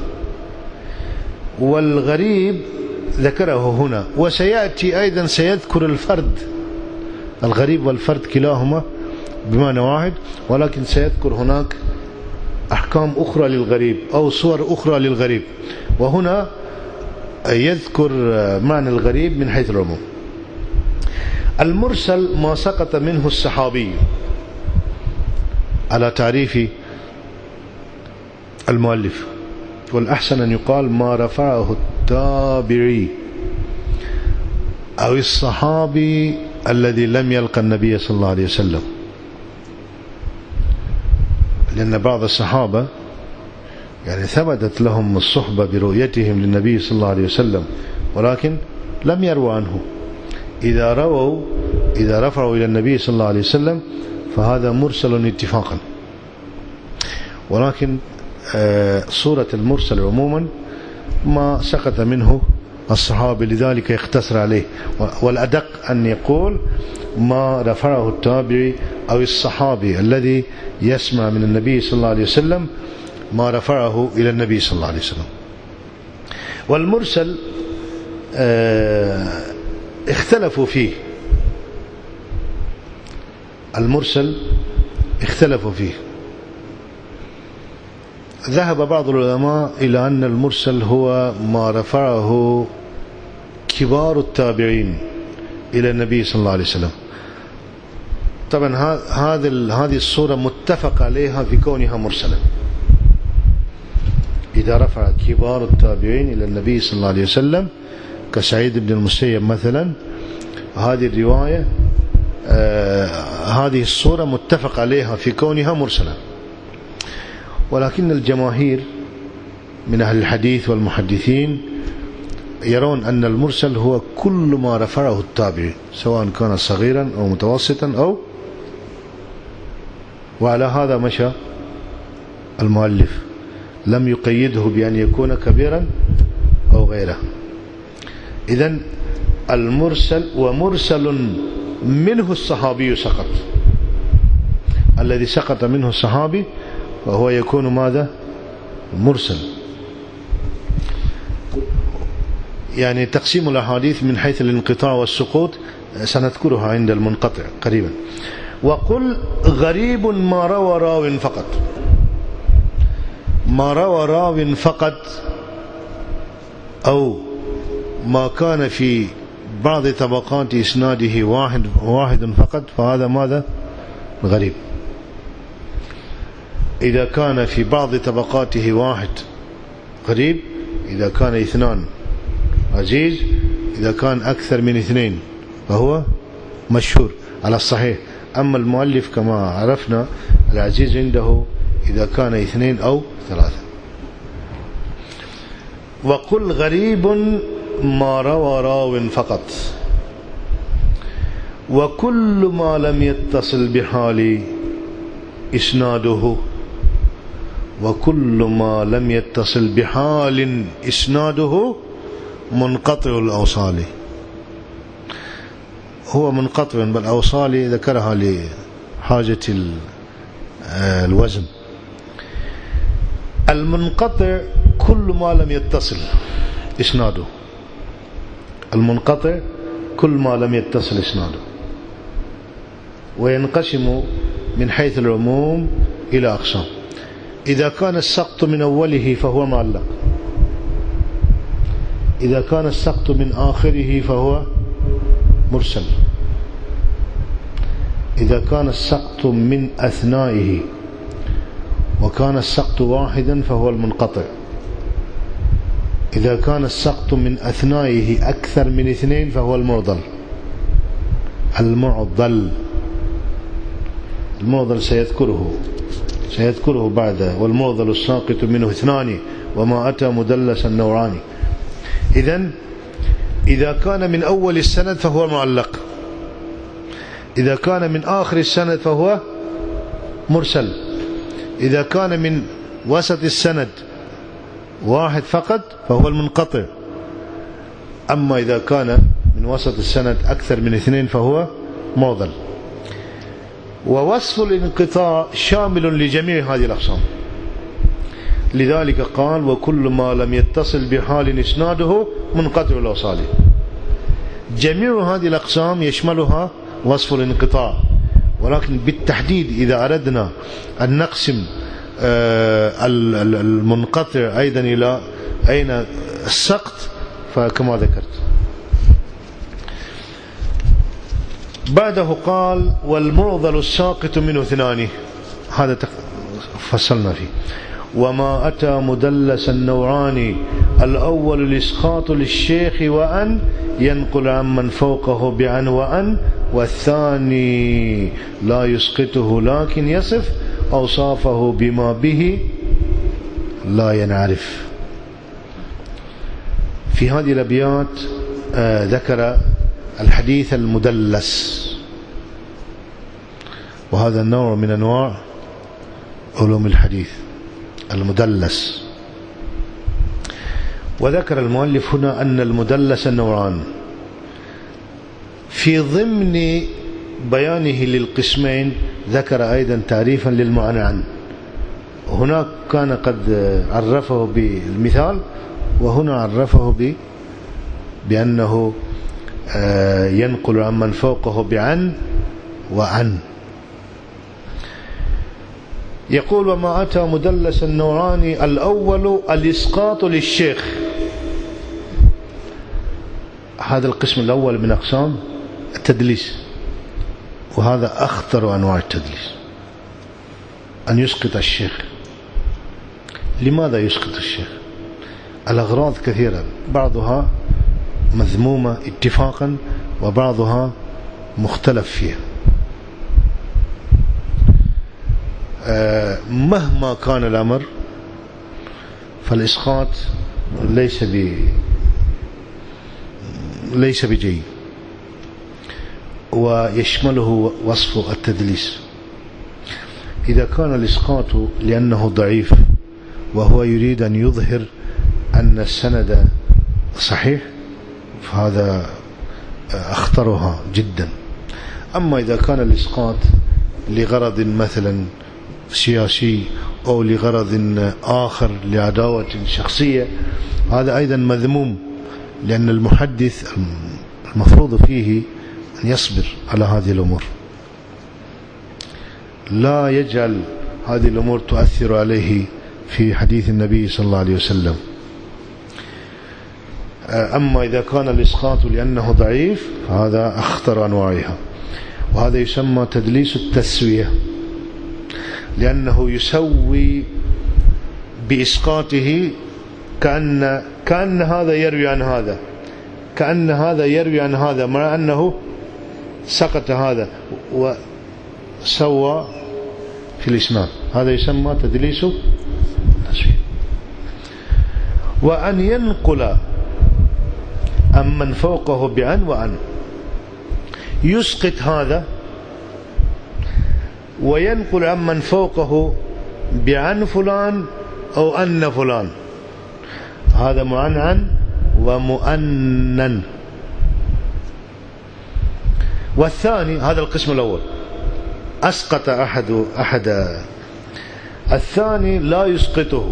والغريب ذكره هنا، وسيأتي أيضا سيذكر الفرد. الغريب والفرد كلاهما بمعنى واحد، ولكن سيذكر هناك أحكام أخرى للغريب أو صور أخرى للغريب، وهنا يذكر معنى الغريب من حيث العموم. المرسل ما سقط منه الصحابي على تعريف المؤلف، والأحسن أن يقال ما رفعه التابعي أو الصحابي الذي لم يلقى النبي صلى الله عليه وسلم، لأن بعض الصحابة يعني ثبتت لهم الصحبة برؤيتهم للنبي صلى الله عليه وسلم ولكن لم يروا عنه. إذا رووا إذا رفعوا إلى النبي صلى الله عليه وسلم فهذا مرسل اتفاقا، ولكن صورة المرسل عموما ما سقط منه الصحابي، لذلك يختصر عليه. والأدق أن يقول ما رفعه التابعي أو الصحابي الذي يسمع من النبي صلى الله عليه وسلم ما رفعه إلى النبي صلى الله عليه وسلم. والمرسل اختلفوا فيه، المرسل اختلفوا فيه. ذهب بعض العلماء إلى أن المرسل هو ما رفعه كبار التابعين إلى النبي صلى الله عليه وسلم. طبعا هذه هذه الصورة متفق عليها في كونها مرسلا. إذا رفع كبار التابعين إلى النبي صلى الله عليه وسلم كسعيد بن المسيب مثلا، هذه الرواية آه هذه الصورة متفق عليها في كونها مرسلا. ولكن الجماهير من أهل الحديث والمحدثين يرون أن المرسل هو كل ما رفعه التابعي سواء كان صغيرا أو متوسطا أو، وعلى هذا مشى المؤلف، لم يقيده بأن يكون كبيرا أو غيره. إذن المرسل ومرسل منه الصحابي سقط، الذي سقط منه الصحابي وهو يكون ماذا؟ مرسل. يعني تقسيم الأحاديث من حيث الانقطاع والسقوط سنذكرها عند المنقطع قريبا. وقل غريب ما روى راو فقط. ما روى راو فقط أو ما كان في بعض طبقات إسناده واحد واحد فقط، فهذا ماذا؟ غريب. إذا كان في بعض طبقاته واحد غريب، إذا كان اثنان عزيز، إذا كان أكثر من اثنين فهو مشهور على الصحيح. أما المؤلف كما عرفنا العزيز عنده إذا كان اثنين أو ثلاثة. وقل غريب ما روى راو فقط، وكل ما لم يتصل بحال إسناده، وكل ما لم يتصل بحال إسناده منقطع الأوصال. هو منقطع بالأوصال ذكرها لحاجة الوزن. المنقطع كل ما لم يتصل إسناده، المنقطع كل ما لم يتصل إسناده، وينقسم من حيث العموم إلى أقسام. إذا كان السقط من أوله فهو معلق، إذا كان السقط من آخره فهو مرسل، إذا كان السقط من أثنائه وكان السقط واحدا فهو المنقطع، إذا كان السقط من أثنائه أكثر من اثنين فهو المعضل. المعضل المعضل سيذكره سيذكره بعد. والمعضل الساقط منه اثنان وما أتى مدلسا نوعان. إذن إذا كان من أول السند فهو معلق، إذا كان من آخر السند فهو مرسل، إذا كان من وسط السند واحد فقط فهو المنقطع، أما إذا كان من وسط السند أكثر من اثنين فهو معضل. ووصف الانقطاع شامل لجميع هذه الأقسام، لذلك قال وكل ما لم يتصل بحال إسناده منقطع الأوصال. جميع هذه الأقسام يشملها وصف الانقطاع، ولكن بالتحديد إذا أردنا أن نقسم المنقطع أيضا إلى أين السقط فكما ذكرت. بعده قال والمعضل الساقط منه اثنان، هذا فصلنا فيه. وما أتى مدلس النوعان، الأول الإسقاط للشيخ وأن ينقل عمن فوقه بعن وأن، والثاني لا يسقطه لكن يصف أوصافه بما به لا ينعرف. في هذه الأبيات آه ذكر الحديث المدلس، وهذا النوع من أنواع علوم الحديث المدلس. وذكر المؤلف هنا أن المدلس نوعان. في ضمن بيانه للقسمين ذكر أيضا تعريفا للمعنعن. هناك كان قد عرفه بالمثال، وهنا عرفه ب بأنه ينقل عمن فوقه بعن وعن. يقول وما أتى مدلس النوعان، الأول الإسقاط للشيخ. هذا القسم الأول من أقسام التدليس، وهذا أخطر أنواع التدليس، أن يسقط الشيخ. لماذا يسقط الشيخ؟ الأغراض كثيرة، بعضها مذمومة اتفاقا وبعضها مختلف فيها. مهما كان الأمر فالإسقاط ليس ب ليس بجيد، ويشمله وصف التدليس. إذا كان الإسقاط لأنه ضعيف وهو يريد أن يظهر أن السند صحيح فهذا أخطرها جدا. أما إذا كان الإسقاط لغرض مثلا سياسي أو لغرض آخر لعداوة شخصية هذا أيضا مذموم، لأن المحدث المفروض فيه أن يصبر على هذه الأمور، لا يجعل هذه الأمور تؤثر عليه في حديث النبي صلى الله عليه وسلم. أما إذا كان الإسقاط لأنه ضعيف فهذا أخطر أنواعها، وهذا يسمى تدليس التسوية. لأنه يسوي بإسقاطه كأن كأن هذا يروي عن هذا، كأن هذا يروي عن هذا، مع أنه سقط هذا وسوى في الإسناد. هذا يسمى تدليس تسوية. وأن ينقل أمن فوقه بعن وعن، يسقط هذا وينقل عمن فوقه بعن فلان أو أن فلان، هذا معنعن ومؤنن. والثاني هذا القسم الأول أسقط أحد أحد الثاني لا يسقطه،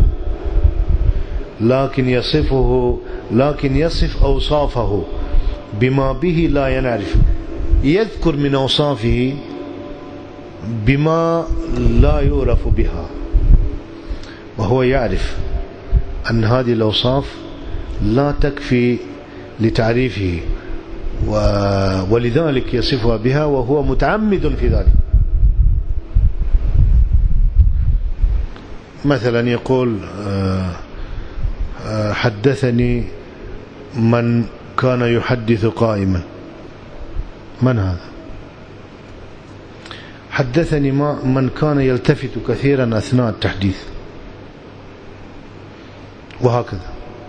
لكن يصفه لكن يصف أوصافه بما به لا ينعرف، يذكر من أوصافه بما لا يعرف بها، وهو يعرف أن هذه الأوصاف لا تكفي لتعريفه ولذلك يصفها بها وهو متعمد في ذلك. مثلا يقول حدثني من كان يحدث قائما، من هذا؟ حدثني ما من كان يلتفت كثيرا أثناء التحديث، وهكذا.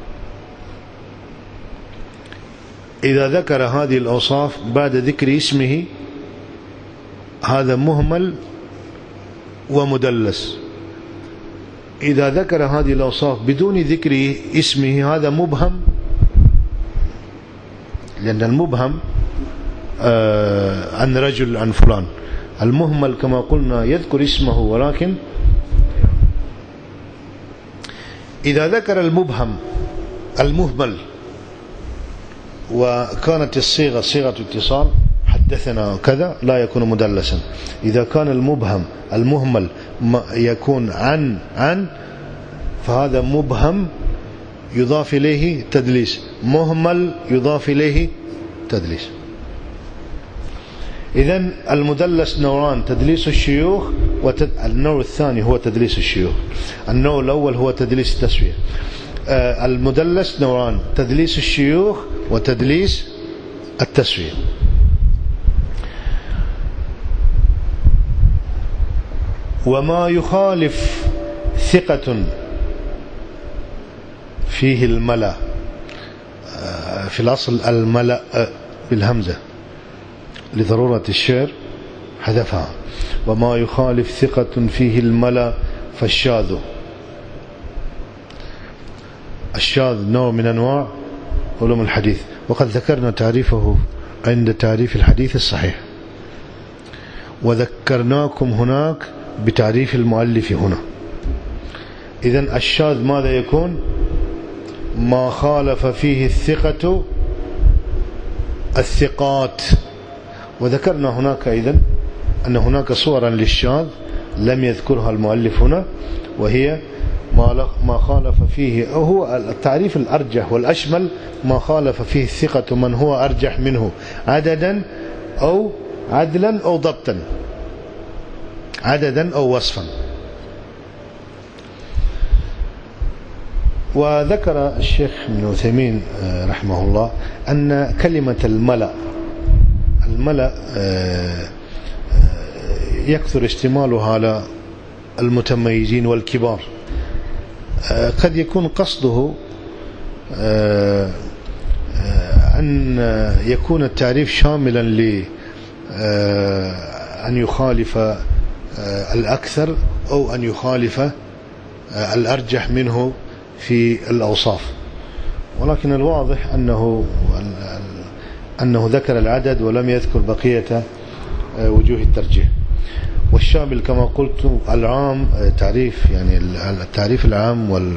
إذا ذكر هذه الأوصاف بعد ذكر اسمه هذا مهمل ومدلس، إذا ذكر هذه الأوصاف بدون ذكر اسمه هذا مبهم، لأن المبهم آه عن رجل عن فلان، المهمل كما قلنا يذكر اسمه ولكن إذا ذكر المبهم المهمل وكانت الصيغة صيغة اتصال حدثنا كذا لا يكون مدلسا. إذا كان المبهم المهمل يكون عن عن فهذا مبهم يضاف إليه تدليس، مهمل يضاف إليه تدليس. إذن المدلس نوعان، تدليس الشيوخ وتد... النوع الثاني هو تدليس الشيوخ، النوع الأول هو تدليس التسوية. آه المدلس نوعان، تدليس الشيوخ وتدليس التسوية. وما يخالف ثقة فيه الملأ، آه في الأصل الملأ بالهمزة لضرورة الشعر حذفها، وما يخالف ثقة فيه الملأ فالشاذ. الشاذ نوع من أنواع علوم الحديث، وقد ذكرنا تعريفه عند تعريف الحديث الصحيح، وذكرناكم هناك بتعريف المؤلف هنا. إذن الشاذ ماذا يكون؟ ما خالف فيه الثقة الثقات. وذكرنا هناك أيضا أن هناك صورا للشاذ لم يذكرها المؤلف هنا، وهي ما خالف فيه، أو هو التعريف الأرجح والأشمل، ما خالف فيه الثقة من هو أرجح منه عددا أو عدلا أو ضبطا، عددا أو وصفا. وذكر الشيخ ابن عثيمين رحمه الله أن كلمة الملأ الملأ يكثر اشتمالها على المتميزين والكبار، قد يكون قصده أن يكون التعريف شاملا لأن يخالف الأكثر أو أن يخالف الأرجح منه في الأوصاف، ولكن الواضح أنه أنه ذكر العدد ولم يذكر بقية وجوه الترجيح. والشامل كما قلت العام تعريف، يعني التعريف العام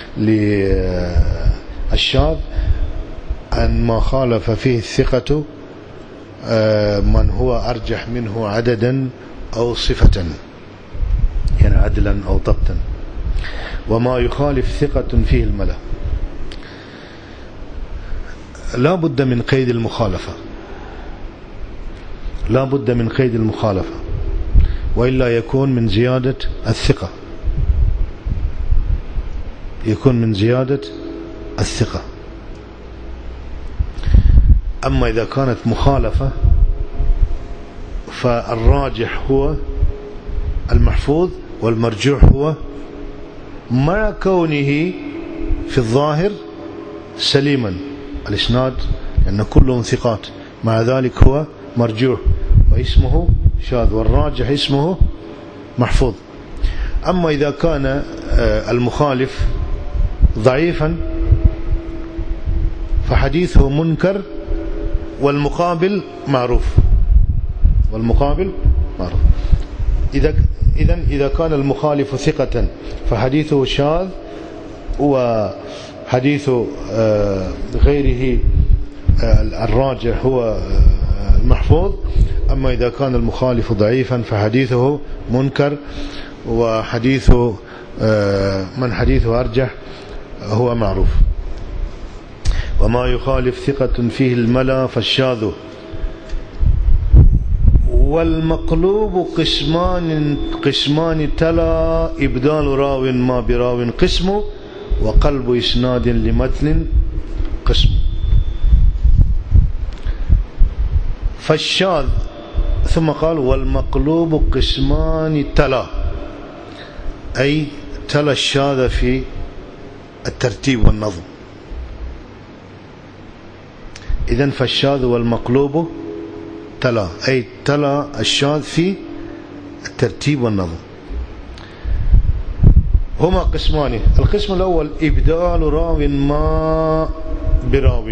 للشاذ أن ما خالف فيه الثقة من هو أرجح منه عددا أو صفة، يعني عدلا أو ضبطا. وما يخالف ثقة فيه الملأ، لا بد من قيد المخالفة، لا بد من قيد المخالفة. وإلا يكون من زيادة الثقة، يكون من زيادة الثقة. أما إذا كانت مخالفة فالراجح هو المحفوظ، والمرجوح هو مع كونه في الظاهر سليما الإسناد لأن كلهم ثقات، مع ذلك هو مرجوح واسمه شاذ، والراجح اسمه محفوظ. أما إذا كان المخالف ضعيفا فحديثه منكر والمقابل معروف، والمقابل معروف. إذا إذن إذا كان المخالف ثقة فحديثه شاذ وحديث غيره الراجح هو المحفوظ. أما إذا كان المخالف ضعيفا فحديثه منكر، وحديث من حديثه أرجح هو معروف. وما يخالف ثقة فيه الملا فالشاذ. والمقلوب قسمان قسمان تلا إبدال راو ما براو قسم، وقلب إسناد لمتن قسم. فالشاذ ثم قال والمقلوب قسمان تلا، أي تلا الشاذ في الترتيب والنظم. إذن فالشاذ والمقلوب تلا، أي تلا الشاذ في الترتيب والنظم. هما قسمان. القسم الأول إبدال راو ما براو،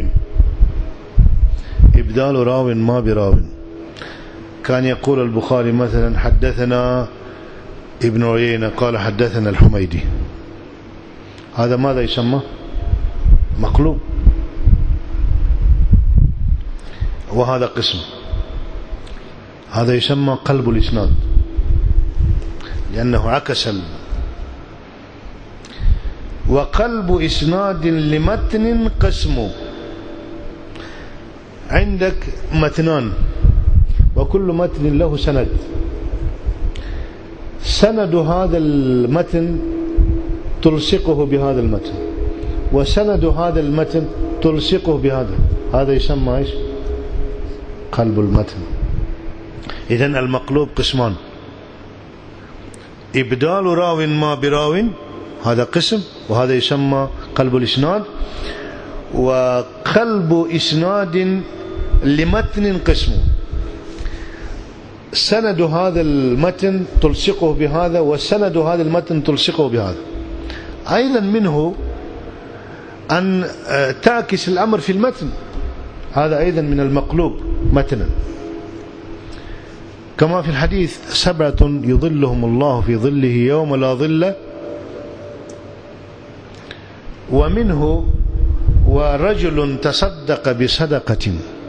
إبدال راو ما براو. كان يقول البخاري مثلا حدثنا ابن عيينة قال حدثنا الحميدي، هذا ماذا يسمى؟ مقلوب. وهذا قسم، هذا يسمى قلب الإسناد لأنه عكس ال... وقلب إسناد لمتن قسم. عندك متنان وكل متن له سند، سند هذا المتن تلصقه بهذا المتن، وسند هذا المتن تلصقه بهذا، هذا يسمى ايش؟ قلب المتن. إذن المقلوب قسمان: إبدال راو ما براو، هذا قسم وهذا يسمى قلب الإسناد. وقلب إسناد لمتن قسم، سند هذا المتن تلصقه بهذا، وسند هذا المتن تلصقه بهذا. أيضا منه أن تعكس الأمر في المتن، هذا أيضا من المقلوب متنا. كما في الحديث: سبعة يظلهم الله في ظله يوم لا ظل. ومنه: ورجل تصدق بصدقة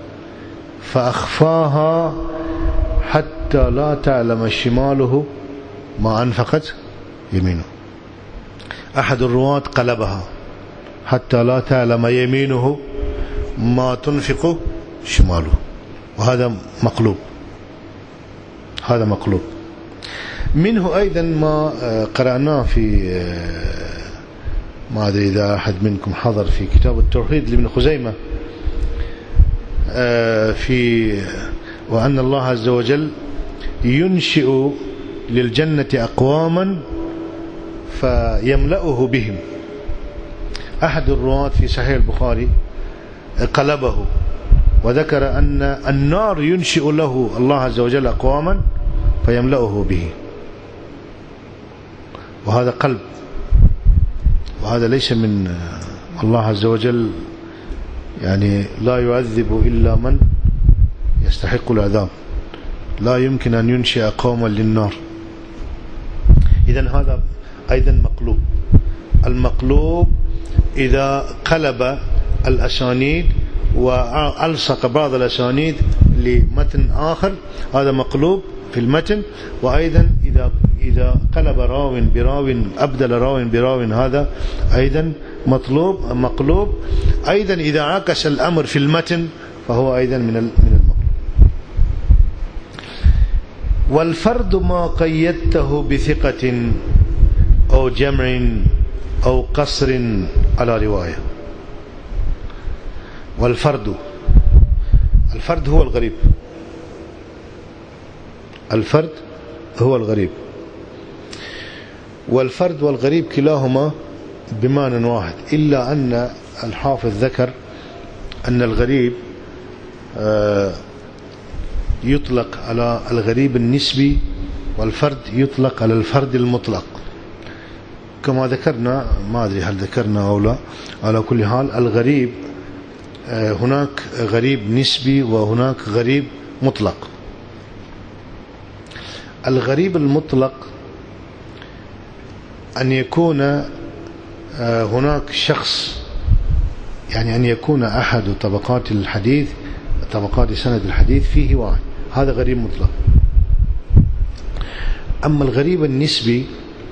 فأخفاها حتى لا تعلم شماله ما أنفقت يمينه. أحد الرواة قلبها حتى لا تعلم يمينه ما تنفق شماله، وهذا مقلوب، هذا مقلوب. منه أيضا ما قرأناه في، ما أدري إذا أحد منكم حضر، في كتاب التوحيد لابن خزيمة، في وأن الله عز وجل ينشئ للجنة أقواما فيملأه بهم. أحد الرواة في صحيح البخاري قلبه وذكر أن النار ينشئ له الله عز وجل أقواما فيملأه به، وهذا قلب، وهذا ليس من الله عز وجل، يعني لا يعذب إلا من يستحق العذاب، لا يمكن أن ينشئ قوما للنار. إذن هذا أيضا مقلوب. المقلوب إذا قلب الأسانيد وألصق بعض الأسانيد لمتن آخر، هذا مقلوب في المتن. وأيضا إذا إذا قلب راو براو، أبدل راو براو، هذا أيضا مطلوب مقلوب. أيضا إذا عكس الأمر في المتن فهو أيضا من من المقلوب. والفرد ما قيدته بثقة أو جمع أو قصر على رواية. والفرد، الفرد هو الغريب، الفرد هو الغريب، والفرد والغريب كلاهما بمعنى واحد، إلا أن الحافظ ذكر أن الغريب يطلق على الغريب النسبي، والفرد يطلق على الفرد المطلق كما ذكرنا، ما أدري هل ذكرنا أو لا. على كل حال الغريب هناك غريب نسبي وهناك غريب مطلق. الغريب المطلق أن يكون هناك شخص، يعني أن يكون أحد طبقات الحديث، طبقات سند الحديث فيه واحد، هذا غريب مطلق. أما الغريب النسبي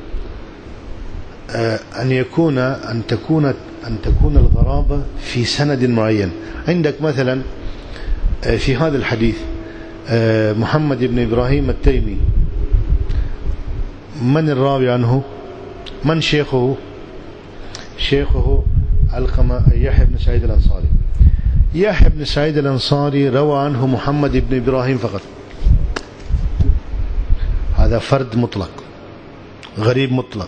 أن يكون أن تكون أن تكون الغرابة في سند معين. عندك مثلا في هذا الحديث محمد بن إبراهيم التيمي، من الراوي عنه؟ من شيخه؟ شيخه علقمة يحيى بن سعيد الأنصاري. يحيى بن سعيد الأنصاري روى عنه محمد بن إبراهيم فقط، هذا فرد مطلق، غريب مطلق.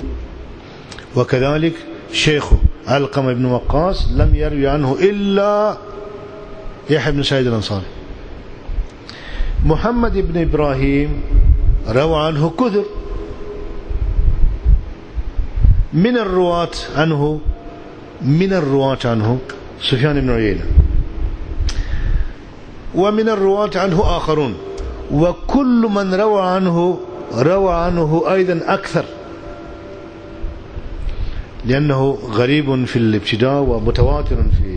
وكذلك شيخه علقمة بن وقاص لم يروي عنه إلا يحيى بن سعيد الأنصاري. محمد بن إبراهيم روى عنه كثر من الرواة عنه، من الرواة عنه سفيان بن عيينة، ومن الرواة عنه آخرون، وكل من روى عنه روى عنه أيضا أكثر، لأنه غريب في الابتداء ومتواتر في.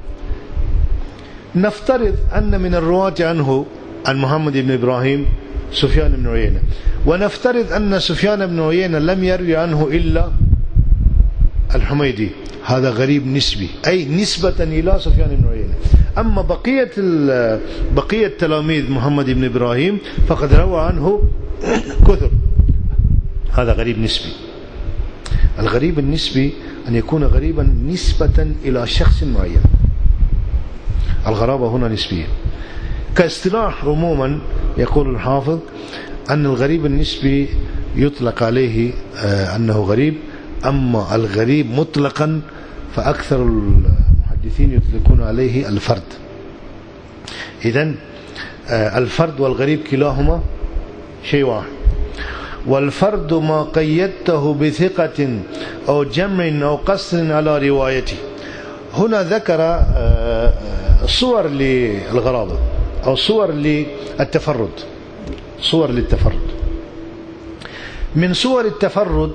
نفترض أن من الرواة عنه عن محمد بن إبراهيم سفيان بن عيينة، ونفترض أن سفيان بن عيينة لم يروي عنه إلا الحميدي، هذا غريب نسبي، أي نسبة إلى سفيان بن عيينة. أما بقية بقية تلاميذ محمد بن إبراهيم فقد روى عنه كثر، هذا غريب نسبي. الغريب النسبي أن يكون غريبا نسبة إلى شخص معين، الغرابة هنا نسبية. كاصطلاح عموما يقول الحافظ أن الغريب النسبي يطلق عليه أنه غريب، أما الغريب مطلقا فأكثر المحدثين يطلقون عليه الفرد. إذن الفرد والغريب كلاهما شيء واحد. والفرد ما قيدته بثقة أو جمع أو قصر على روايته. هنا ذكر صور للغرابة أو صور للتفرد، صور للتفرد. من صور التفرد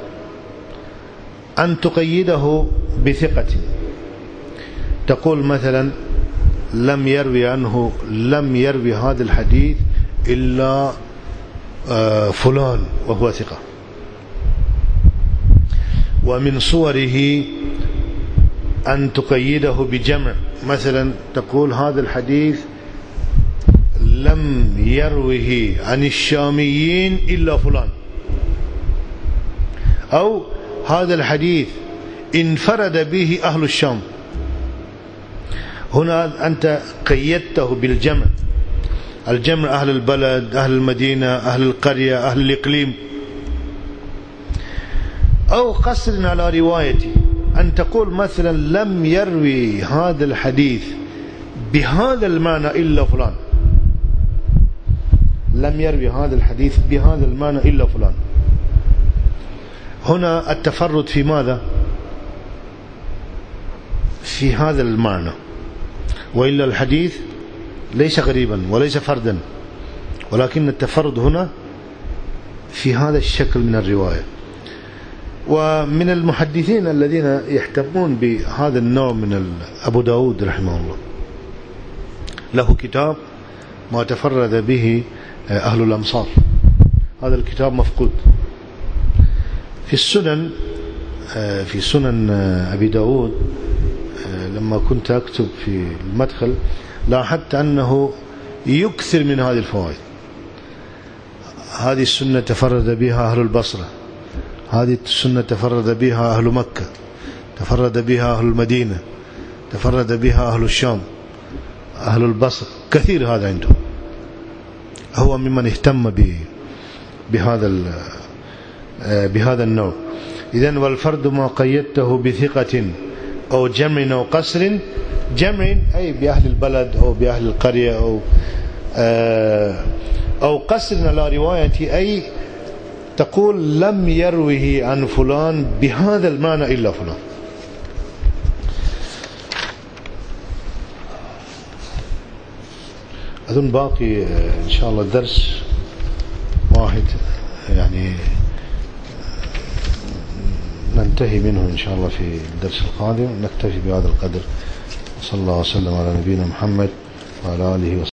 أن تقيده بثقة، تقول مثلا لم يروي عنه، لم يروي هذا الحديث إلا فلان وهو ثقة. ومن صوره أن تقيده بجمع، مثلا تقول هذا الحديث لم يروه عن الشاميين إلا فلان، أو هذا الحديث انفرد به أهل الشام. هنا أنت قيدته بالجمع، الجمع أهل البلد، أهل المدينة، أهل القرية، أهل الإقليم. أو قصر على روايته، أن تقول مثلا لم يروي هذا الحديث بهذا المعنى إلا فلان، لم يروي هذا الحديث بهذا المعنى إلا فلان. هنا التفرد في ماذا؟ في هذا المعنى، وإلا الحديث ليس غريبا وليس فردا، ولكن التفرد هنا في هذا الشكل من الرواية. ومن المحدثين الذين يهتمون بهذا النوع من أبو داود رحمه الله، له كتاب ما تفرد به أهل الأمصار، هذا الكتاب مفقود. في السنن، في سنن أبي داود لما كنت أكتب في المدخل لاحظت أنه يكثر من هذه الفوائد، هذه السنة تفرد بها أهل البصرة، هذه السنة تفرد بها أهل مكة، تفرد بها أهل المدينة، تفرد بها أهل الشام، أهل البصر، كثير هذا عندهم. هو ممن اهتم بهذا بهذا النوع. إذن والفرد ما قيدته بثقة أو جمع أو قصر، جمع أي بأهل البلد أو بأهل القرية، أو أو قصر على رواية أي تقول لم يروه عن فلان بهذا المعنى إلا فلان. أظن باقي إن شاء الله درس واحد يعني ننتهي منه إن شاء الله في الدرس القادم. نكتفي بهذا القدر. صلى الله وسلم على نبينا محمد وعلى آله وسلم.